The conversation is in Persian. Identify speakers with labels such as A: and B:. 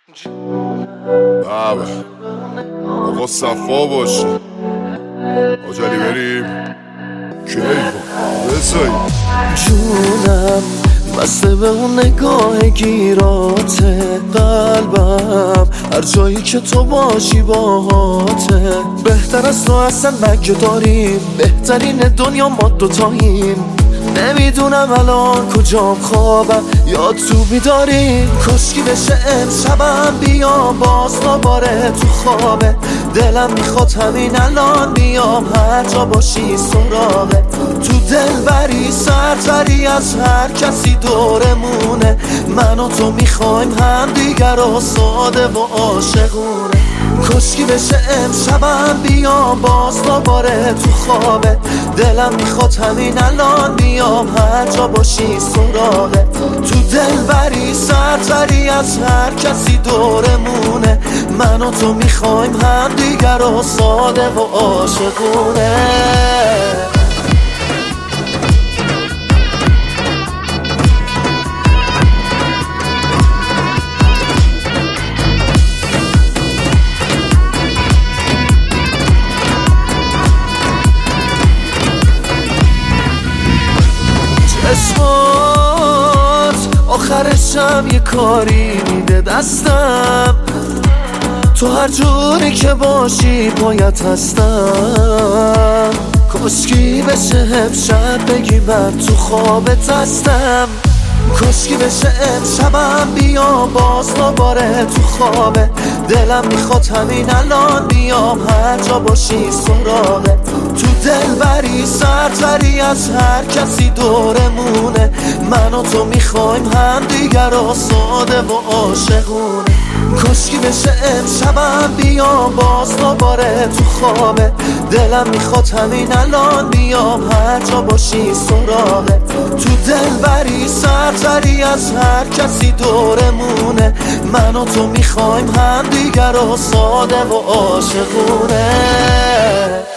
A: بابا آقا صفا باشه آجالی بریم کیف بسایی
B: جونم بسته به اون نگاه گیرات قلبم هر جایی که تو باشی باهاته بهتر از تو اصلا مگه داریم بهترین دنیا ما دوتاییم نمیدونم الان کجام خوابم یا تو بیداریم کشکی بشه امشبم بیام باز دوباره تو خوابه دلم میخواد همین الان بیام هر جا باشی سراغه تو دل بری سرتری از هر کسی دورمونه من و تو میخوایم هم دیگر رو ساده و عاشقونه کشکی بشه امشبم بیام باز دوباره تو خوابه دلم میخواد همین الان بیام هر جا باشی سراغه تو دل بری سرتری از هر کسی دورمونه من و تو میخوایم هم دیگر رو ساده و عاشقونه چشمات آخرشم یه کاری میده دستم تو هر جوری که باشی پایت هستم کشکی بشه امشب بگی من تو خوابت هستم کشکی بشه امشبم بیام باز دوباره تو خوابه دلم میخواد همین الان بیام هر جا باشی سراغه تو دل بری سرتری از هر کسی دورمونه من و تو میخوایم هم دیگر رو ساده و عاشقونه کشکی بشه امشبم بیام باز دوباره تو خوابه دلم میخواد همین الان بیام هر جا باشی سراغه تو دل بری سرتری از هر کسی دورمونه من و تو میخوایم هم دیگر رو ساده و عاشقونه